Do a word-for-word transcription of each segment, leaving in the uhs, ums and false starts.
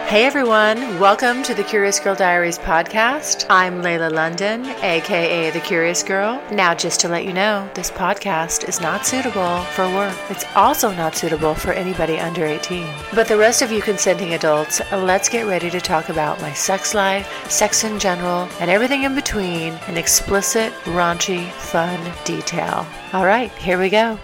Hey everyone, welcome to the Curious Girl Diaries podcast. I'm Layla London, aka The Curious Girl. Now, just to let you know, this podcast is not suitable for work. It's also not suitable for anybody under eighteen. But the rest of you consenting adults, let's get ready to talk about my sex life, sex in general, and everything in between in explicit, raunchy, fun detail. All right, here we go.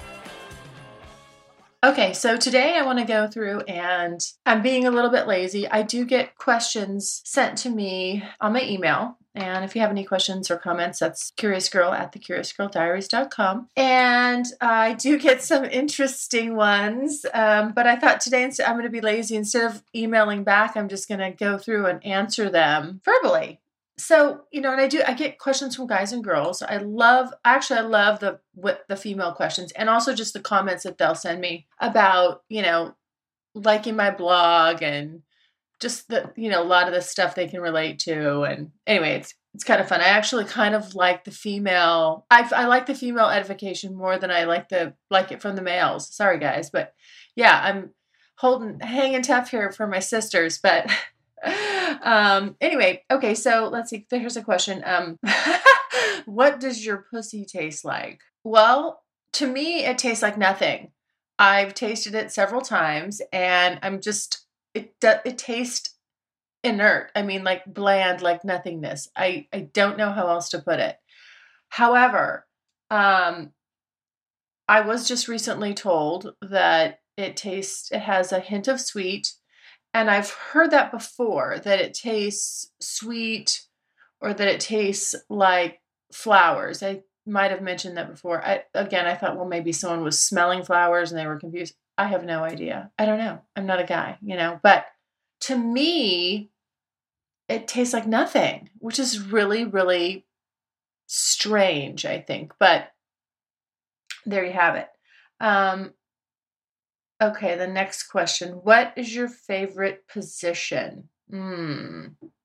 Okay, so today I want to go through, and I'm being a little bit lazy. I do get questions sent to me on my email. And if you have any questions or comments, that's curiousgirl at the curious girl diaries dot com. And I do get some interesting ones, um, but I thought today I'm going to be lazy. Instead of emailing back, I'm just going to go through and answer them verbally. So, you know, and I do, I get questions from guys and girls. I love, actually, I love the, what the female questions, and also just the comments that they'll send me about, you know, liking my blog and just the, you know, a lot of the stuff they can relate to. And anyway, it's, it's kind of fun. I actually kind of like the female, I, I like the female edification more than I like the, like it from the males. Sorry guys, but yeah, I'm holding, hanging tough here for my sisters, but um, anyway, okay, so let's see. Here's a question. Um, what does your pussy taste like? Well, to me, it tastes like nothing. I've tasted it several times, and I'm just, it it tastes inert. I mean, like bland, like nothingness. I, I don't know how else to put it. However, um, I was just recently told that it tastes, it has a hint of sweet. And I've heard that before, that it tastes sweet or that it tastes like flowers. I might have mentioned that before. I, again, I thought, well, maybe someone was smelling flowers and they were confused. I have no idea. I don't know. I'm not a guy, you know. But to me, it tastes like nothing, which is really, really strange, I think. But there you have it. Um, Okay, the next question. What is your favorite position? Hmm.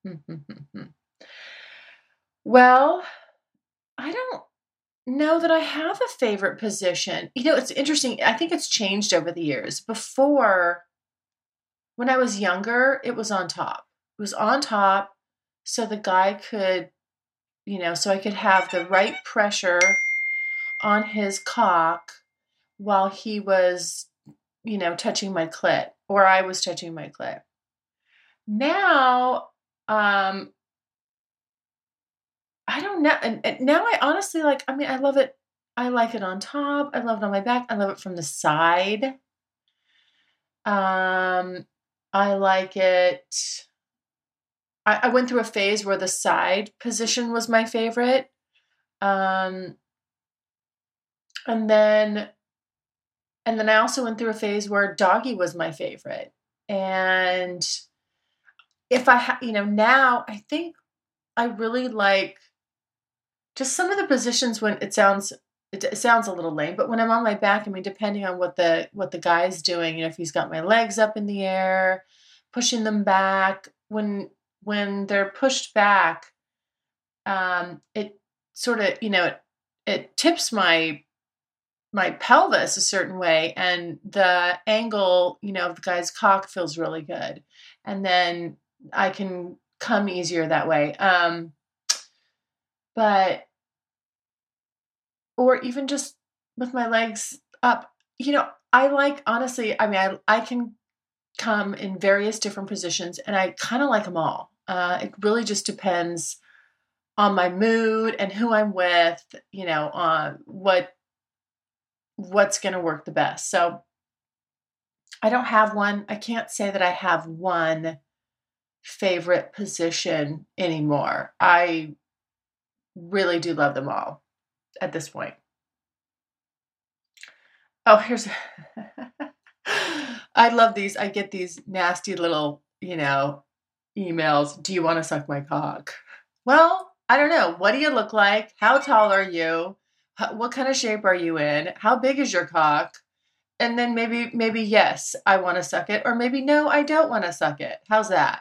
Well, I don't know that I have a favorite position. You know, it's interesting. I think it's changed over the years. Before, when I was younger, it was on top. It was on top so the guy could, you know, so I could have the right pressure on his cock while he was, you know, touching my clit, or I was touching my clit. Now, um, I don't know. And, and now I honestly like, I mean, I love it. I like it on top. I love it on my back. I love it from the side. Um, I like it. I, I went through a phase where the side position was my favorite. Um, and then And then I also went through a phase where doggy was my favorite. And if I, ha- you know, now I think I really like just some of the positions when it sounds, it, it sounds a little lame, but when I'm on my back, I mean, depending on what the, what the guy's doing, you know, if he's got my legs up in the air, pushing them back, when, when they're pushed back, um, it sort of, you know, it, it tips my my pelvis a certain way, and the angle, you know, of the guy's cock feels really good. And then I can come easier that way. Um, but, or even just with my legs up, you know, I like, honestly, I mean, I, I can come in various different positions, and I kind of like them all. Uh, it really just depends on my mood and who I'm with, you know, on what, what's going to work the best. So I don't have one. I can't say that I have one favorite position anymore. I really do love them all at this point. Oh, here's, I love these. I get these nasty little, you know, emails. Do you want to suck my cock? Well, I don't know. What do you look like? How tall are you? How, what kind of shape are you in? How big is your cock? And then maybe, maybe yes, I want to suck it. Or maybe no, I don't want to suck it. How's that?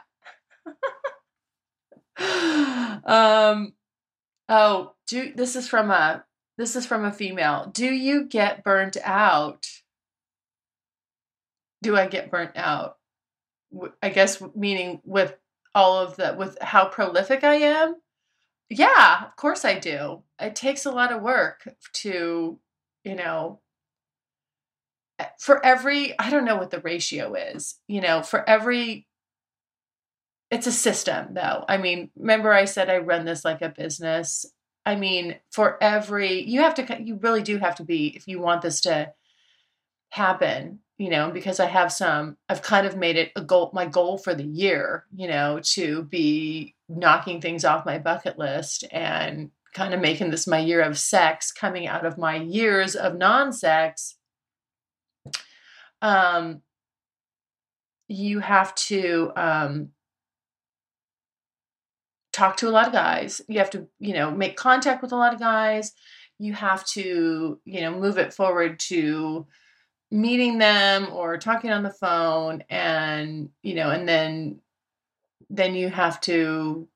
um, oh, do, this is from a, this is from a female. Do you get burnt out? Do I get burnt out? I guess meaning with all of the, with how prolific I am. Yeah, of course I do. It takes a lot of work to, you know, for every, I don't know what the ratio is, you know, for every, it's a system though. I mean, remember I said I run this like a business. I mean, for every, you have to, you really do have to be, if you want this to happen, you know, because I have some, I've kind of made it a goal, my goal for the year, you know, to be knocking things off my bucket list and kind of making this my year of sex coming out of my years of non-sex. Um, you have to, um, talk to a lot of guys. You have to, you know, make contact with a lot of guys. You have to, you know, move it forward to meeting them or talking on the phone, and, you know, and then, then you have to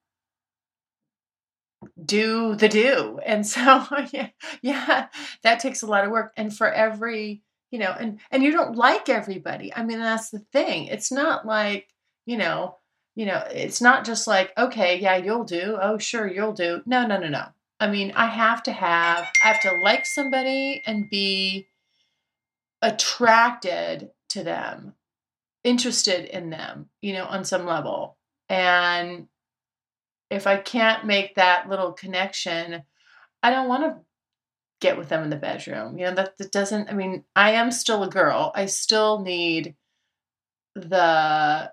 do the do. And so, yeah, yeah, that takes a lot of work. And for every, you know, and, and you don't like everybody. I mean, that's the thing. It's not like, you know, you know, it's not just like, okay, yeah, you'll do. Oh, sure. You'll do. No, no, no, no. I mean, I have to have, I have to like somebody and be attracted to them, interested in them, you know, on some level. And if I can't make that little connection, I don't want to get with them in the bedroom. You know, that, that doesn't, I mean, I am still a girl. I still need the,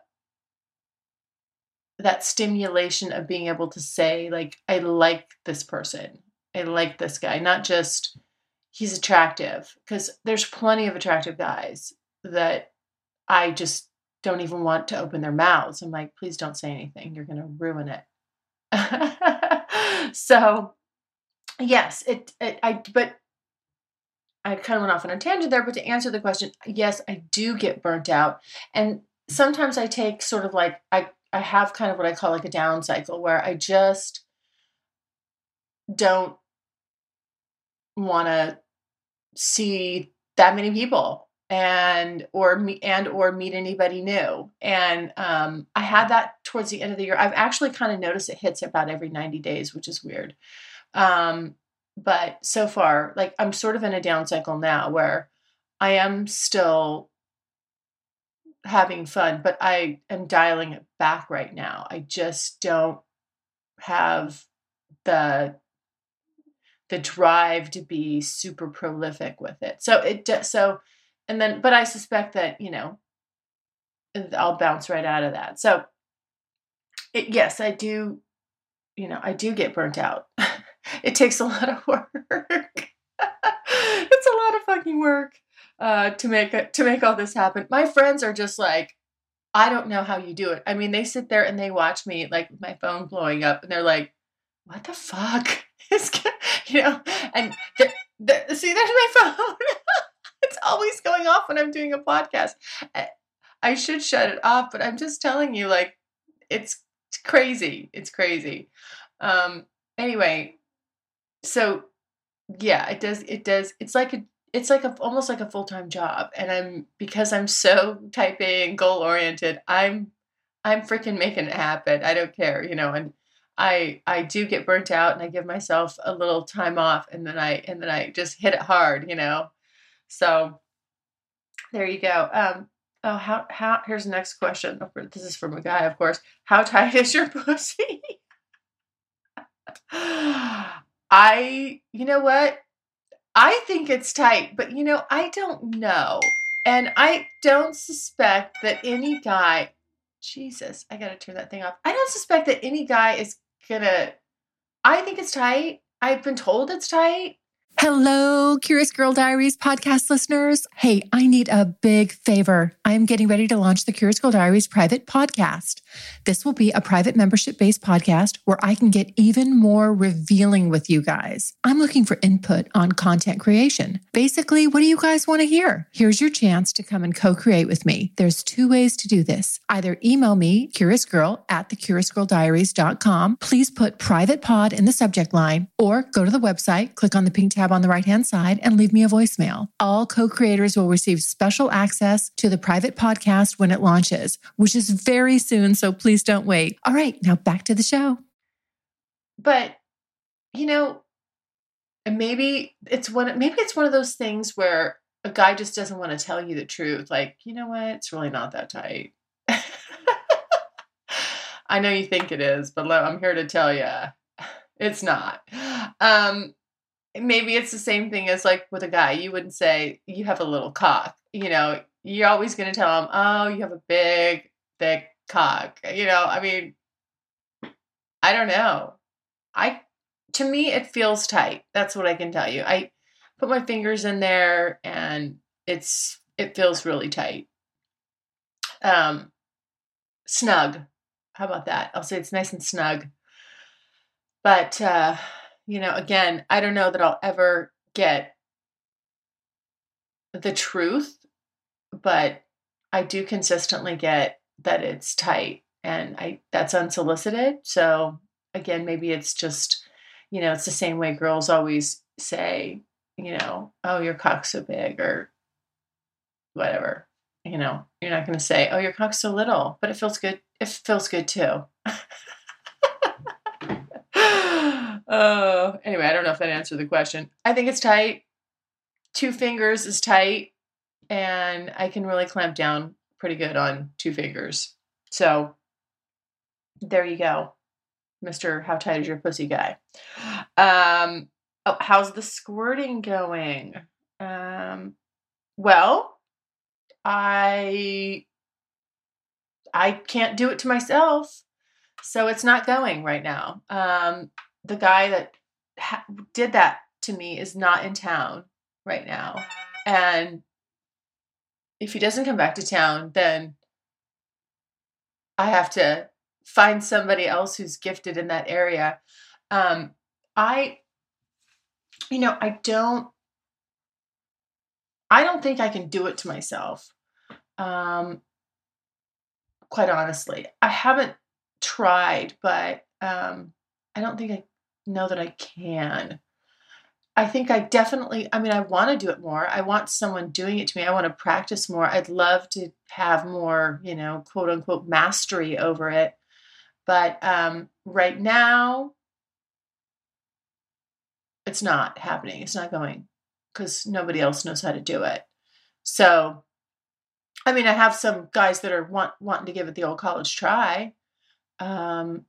that stimulation of being able to say, like, I like this person. I like this guy, not just he's attractive, because there's plenty of attractive guys that I just don't even want to open their mouths. I'm like, please don't say anything. You're going to ruin it. So yes, it, it, I, but I kind of went off on a tangent there, but to answer the question, yes, I do get burnt out. And sometimes I take sort of like, I, I have kind of what I call like a down cycle where I just don't want to see that many people and, or me and, or meet anybody new. And, um, I had that towards the end of the year. I've actually kind of noticed it hits about every ninety days, which is weird. Um, but so far, like, I'm sort of in a down cycle now where I am still having fun, but I am dialing it back right now. I just don't have the, the drive to be super prolific with it. So it, so, and then, but I suspect that, you know, I'll bounce right out of that. So it, yes, I do, you know, I do get burnt out. It takes a lot of work. It's a lot of fucking work uh, to make it, to make all this happen. My friends are just like, I don't know how you do it. I mean, they sit there and they watch me like with my phone blowing up and they're like, what the fuck is, you know, and the, the, see, there's my phone. It's always going off when I'm doing a podcast. I, I should shut it off, but I'm just telling you, like, it's, it's crazy. It's crazy. Um, anyway, so yeah, it does, it does. It's like a, it's like a, almost like a full-time job. And I'm, because I'm so type A and goal oriented, I'm, I'm freaking making it happen. I don't care, you know, and I, I do get burnt out and I give myself a little time off and then I, and then I just hit it hard, you know? So there you go. Um, oh, how, how, here's the next question. This is from a guy, of course. How tight is your pussy? I, you know what? I think it's tight, but you know, I don't know. And I don't suspect that any guy, Jesus, I got to turn that thing off. I don't suspect that any guy is gonna, I think it's tight. I've been told it's tight. Hello, Curious Girl Diaries podcast listeners. Hey, I need a big favor. I'm getting ready to launch the Curious Girl Diaries private podcast. This will be a private membership-based podcast where I can get even more revealing with you guys. I'm looking for input on content creation. Basically, what do you guys want to hear? Here's your chance to come and co-create with me. There's two ways to do this. Either email me, curiousgirl at the curious girl diaries dot com. Please put private pod in the subject line, or go to the website, click on the pink tab tab on the right-hand side and leave me a voicemail. All co-creators will receive special access to the private podcast when it launches, which is very soon, so please don't wait. All right, now back to the show. But, you know, and maybe it's one, maybe it's one of those things where a guy just doesn't want to tell you the truth. Like, you know what? It's really not that tight. I know you think it is, but I'm here to tell you it's not. Um, maybe it's the same thing as like with a guy. You wouldn't say you have a little cock. You know, you're always going to tell him, oh, you have a big, thick cock. You know, I mean, I don't know. I, to me, it feels tight. That's what I can tell you. I put my fingers in there and it's, it feels really tight. Um, snug. How about that? I'll say it's nice and snug. But, uh, you know, again, I don't know that I'll ever get the truth, but I do consistently get that it's tight and I, that's unsolicited. So again, maybe it's just, you know, it's the same way girls always say, you know, oh, your cock's so big or whatever. You know, you're not going to say, oh, your cock's so little, but it feels good. It feels good too. Oh, anyway, I don't know if that answered the question. I think it's tight. Two fingers is tight, and I can really clamp down pretty good on two fingers. So there you go, Mister How Tight Is Your Pussy guy. Um, oh, how's the squirting going? Um, well, I I can't do it to myself, so it's not going right now. Um, the guy that ha- did that to me is not in town right now. And if he doesn't come back to town, then I have to find somebody else who's gifted in that area. Um, I, you know, I don't, I don't think I can do it to myself. Um, quite honestly, I haven't tried, but, um, I don't think I know that I can. I think I definitely, I mean, I want to do it more. I want someone doing it to me. I want to practice more. I'd love to have more, you know, quote unquote mastery over it. But um, right now, it's not happening. It's not going because nobody else knows how to do it. So, I mean, I have some guys that are want, wanting to give it the old college try. Um,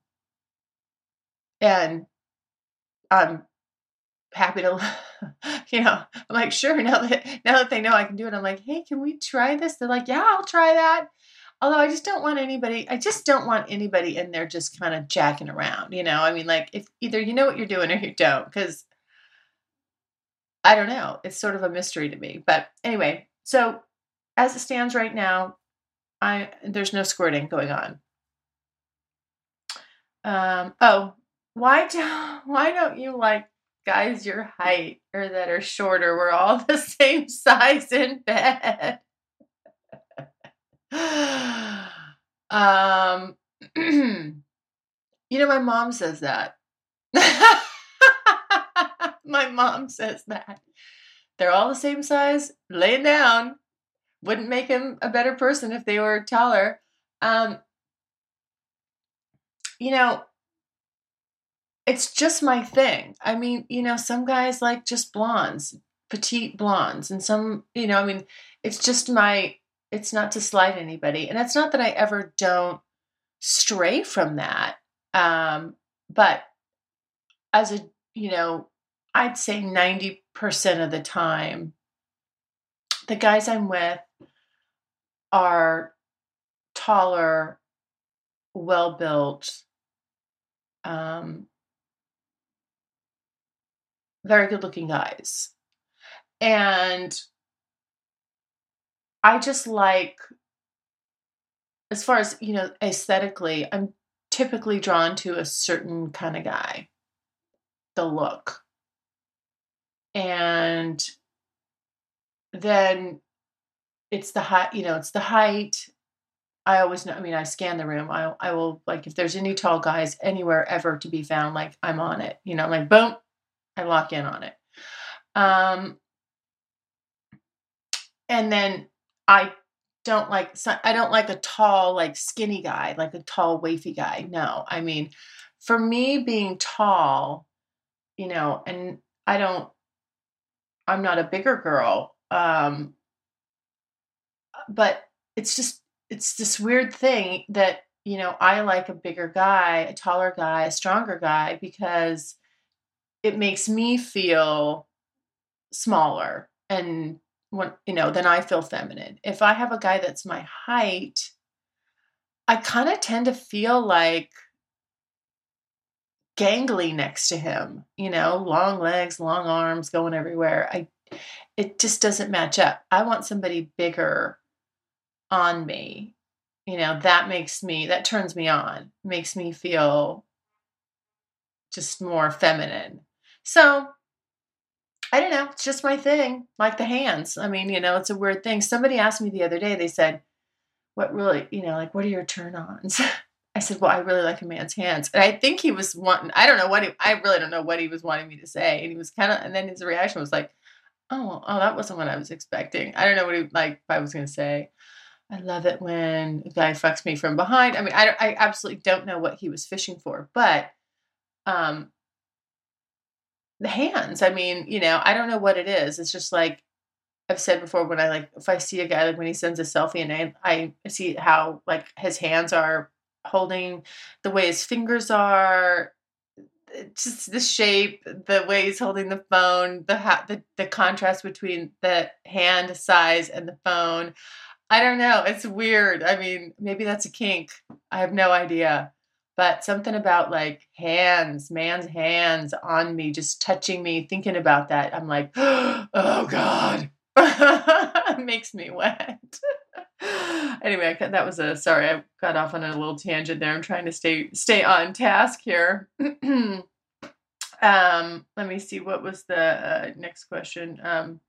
and I'm happy to, you know, I'm like, sure. Now that, now that they know I can do it, I'm like, hey, can we try this? They're like, yeah, I'll try that. Although I just don't want anybody, I just don't want anybody in there just kind of jacking around, you know? I mean, like if either you know what you're doing or you don't, because I don't know. It's sort of a mystery to me. But anyway, so as it stands right now, I there's no squirting going on. Um, oh, why do why don't you like guys your height or that are shorter? We're all the same size in bed. um, you know, my mom says that. My mom says that. They're all the same size, laying down. Wouldn't make him a better person if they were taller. Um, you know, it's just my thing. I mean, you know, some guys like just blondes, petite blondes, and some, you know, I mean, it's just my, it's not to slight anybody. And it's not that I ever don't stray from that. Um, but as a, you know, I'd say ninety percent of the time, the guys I'm with are taller, well-built, um, very good-looking guys. And I just like, as far as, you know, aesthetically, I'm typically drawn to a certain kind of guy, the look. And then it's the height, you know, it's the height. I always know, I mean, I scan the room. I I will, like, if there's any tall guys anywhere ever to be found, like, I'm on it. You know, I'm like, boom, I lock in on it. Um, and then I don't like, I don't like a tall, like skinny guy, like a tall, wafy guy. No, I mean, for me being tall, you know, and I don't, I'm not a bigger girl. Um, but it's just, it's this weird thing that, you know, I like a bigger guy, a taller guy, a stronger guy, because it makes me feel smaller and when, you know, then I feel feminine. If I have a guy that's my height, I kind of tend to feel like gangly next to him, you know, long legs, long arms going everywhere. I, it just doesn't match up. I want somebody bigger on me. You know, that makes me, that turns me on, makes me feel just more feminine. So I don't know. It's just my thing, like the hands. I mean, you know, it's a weird thing. Somebody asked me the other day, they said, what really, you know, like, what are your turn-ons? I said, well, I really like a man's hands. And I think he was wanting, I don't know what he, I really don't know what he was wanting me to say. And he was kind of, and then his reaction was like, oh, oh, that wasn't what I was expecting. I don't know what he, like, if I was going to say. I love it when a guy fucks me from behind. I mean, I, I absolutely don't know what he was fishing for, but, um, the hands, I mean, you know, I don't know what it is. It's just like I've said before, when I like, if I see a guy, like when he sends a selfie and I, I see how like his hands are holding, the way his fingers are, just the shape, the way he's holding the phone, the, ha- the, the contrast between the hand size and the phone. I don't know. It's weird. I mean, maybe that's a kink. I have no idea. But something about like hands, man's hands on me, just touching me, thinking about that. I'm like, oh God. It makes me wet. Anyway, I, that was a, sorry, I got off on a little tangent there. I'm trying to stay, stay on task here. um, let me see. What was the uh, next question? Um,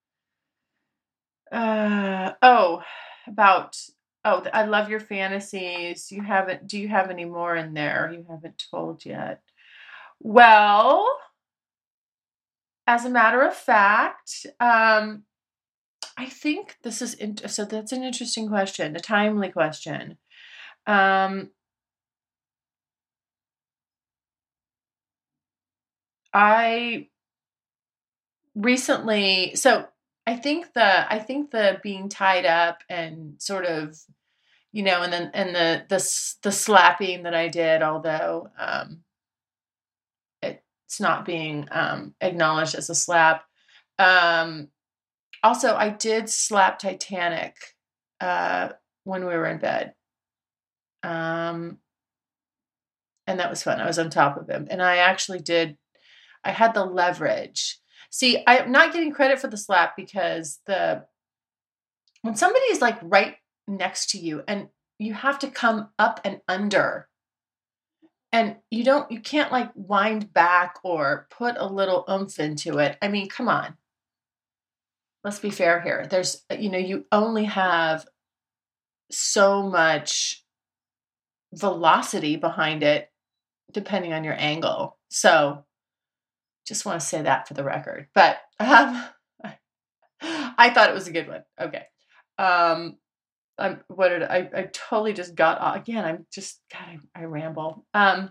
uh, oh, about, oh, I love your fantasies. You haven't, do you have any more in there? You haven't told yet. Well, as a matter of fact, um, I think this is, in, so that's an interesting question, a timely question. Um, I recently, so I think the, I think the being tied up and sort of, you know, and then, and the, the, the slapping that I did, although, um, it's not being, um, acknowledged as a slap. Um, also I did slap Titanic, uh, when we were in bed. Um, and that was fun. I was on top of him and I actually did, I had the leverage. See, I'm not getting credit for the slap because the, when somebody is like right next to you and you have to come up and under and you don't, you can't like wind back or put a little oomph into it. I mean, come on. Let's be fair here. There's, you know, you only have so much velocity behind it depending on your angle. So just want to say that for the record, but, um, I thought it was a good one. Okay. Um, I'm, what did I, I totally just got off. Again, I'm just, God, I, I ramble. Um,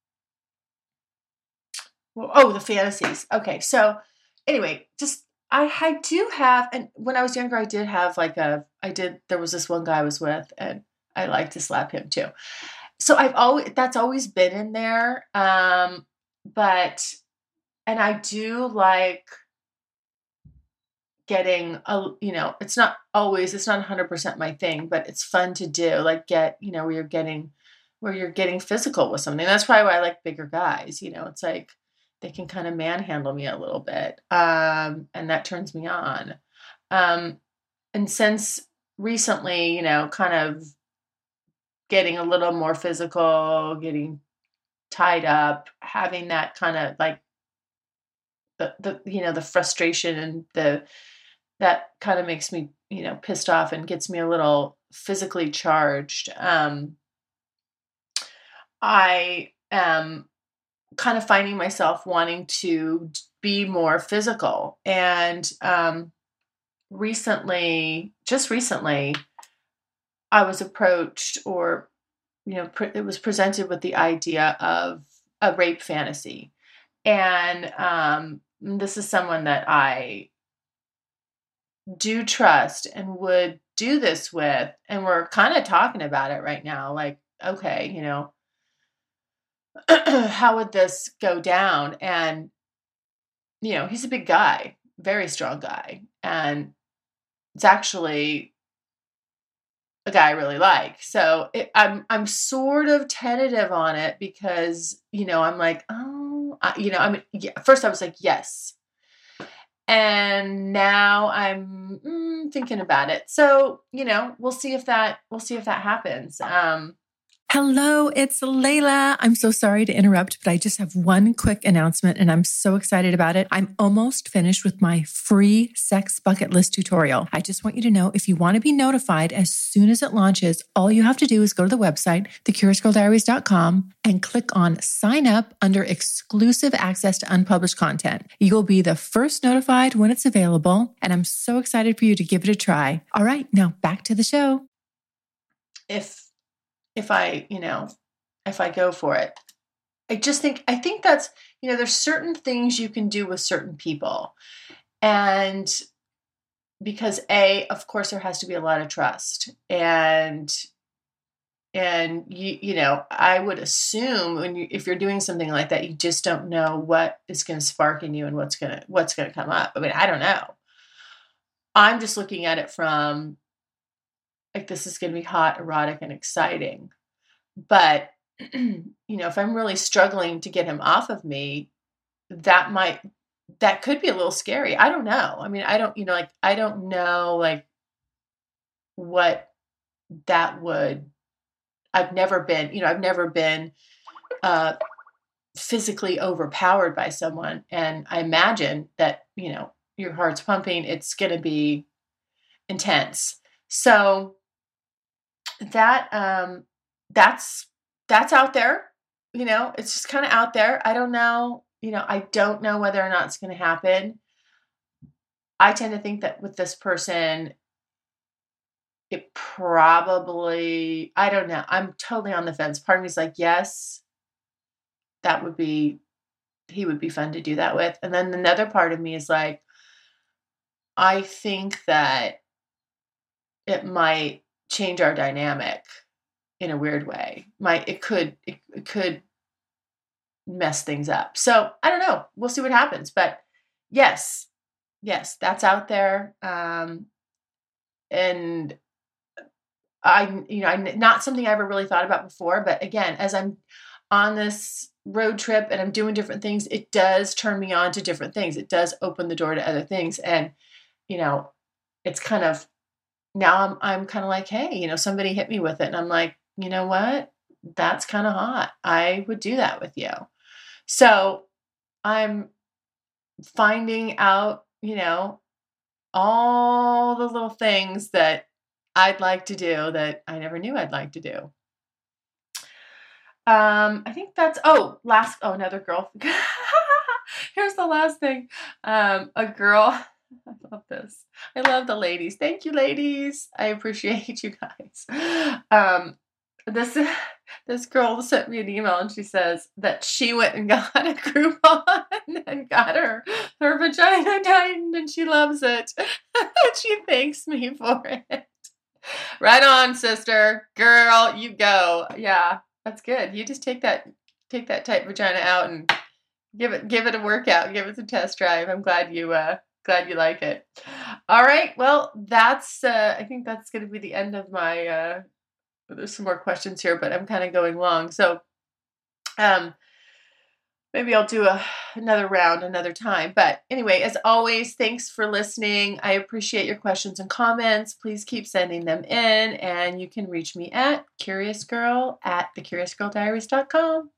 well, oh, the fantasies. Okay. So anyway, just, I, I do have, and when I was younger, I did have like a, I did, there was this one guy I was with and I like to slap him too. So I've always, that's always been in there. Um, but, and I do like getting a, you know, it's not always, it's not one hundred percent my thing, but it's fun to do, like get, you know, where you're getting, where you're getting physical with something. That's probably why I like bigger guys. You know, it's like they can kind of manhandle me a little bit. Um, and that turns me on. Um, and since recently, you know, kind of getting a little more physical, getting tied up, having that kind of like the, the, you know, the frustration and the, that kind of makes me, you know, pissed off and gets me a little physically charged. Um, I am kind of finding myself wanting to be more physical. And um, recently, just recently, I was approached or, you know, pre- it was presented with the idea of a rape fantasy. And um, this is someone that I do trust and would do this with. And we're kind of talking about it right now. Like, okay, you know, how would this go down? And, you know, he's a big guy, very strong guy. And it's actually a guy I really like. So it, I'm, I'm sort of tentative on it because, you know, I'm like, oh, I, you know, I mean, yeah, first I was like, yes. And now I'm mm, thinking about it. So, you know, we'll see if that, we'll see if that happens. Um, Hello, it's Layla. I'm so sorry to interrupt, but I just have one quick announcement and I'm so excited about it. I'm almost finished with my free sex bucket list tutorial. I just want you to know if you want to be notified as soon as it launches, all you have to do is go to the website, the curious girl diaries dot com, and click on sign up under exclusive access to unpublished content. You will be the first notified when it's available, and I'm so excited for you to give it a try. All right, now back to the show. if if I, you know, if I go for it, I just think, I think that's, you know, there's certain things you can do with certain people. And because A, of course, there has to be a lot of trust. And, and you, you know, I would assume when you, if you're doing something like that, you just don't know what is going to spark in you and what's going to, what's going to come up. I mean, I don't know. I'm just looking at it from like, this is going to be hot, erotic, and exciting. But, you know, if I'm really struggling to get him off of me, that might, that could be a little scary. I don't know. I mean, I don't, you know, like, I don't know, like, what that would, I've never been, you know, I've never been uh, physically overpowered by someone. And I imagine that, you know, your heart's pumping, it's going to be intense. So that, um, that's, that's out there, you know, it's just kind of out there. I don't know, you know, I don't know whether or not it's going to happen. I tend to think that with this person, it probably, I don't know. I'm totally on the fence. Part of me is like, yes, that would be, he would be fun to do that with. And then another part of me is like, I think that it might change our dynamic in a weird way. Might, it could, it, it could mess things up. So I don't know. We'll see what happens. But yes, yes, that's out there. Um, and I, you know, I, not something I ever really thought about before. But again, as I'm on this road trip and I'm doing different things, it does turn me on to different things. It does open the door to other things. And, you know, it's kind of, now I'm, I'm kind of like, hey, you know, somebody hit me with it. And I'm like, you know what? That's kind of hot. I would do that with you. So I'm finding out, you know, all the little things that I'd like to do that I never knew I'd like to do. Um, I think that's, oh, last, oh, another girl. Here's the last thing. Um, a girl, I love this. I love the ladies. Thank you, ladies. I appreciate you guys. Um, this, this girl sent me an email and she says that she went and got a Groupon and got her, her vagina tightened and she loves it. She thanks me for it. Right on, sister. Girl, you go. Yeah, that's good. You just take that, take that tight vagina out and give it, give it a workout. Give it a test drive. I'm glad you, uh, glad you like it. All right. Well, that's, uh, I think that's going to be the end of my, uh, there's some more questions here, but I'm kind of going long. So, um, maybe I'll do a, another round another time. But anyway, as always, thanks for listening. I appreciate your questions and comments. Please keep sending them in, and you can reach me at curiousgirl at the curious girl diaries dot com.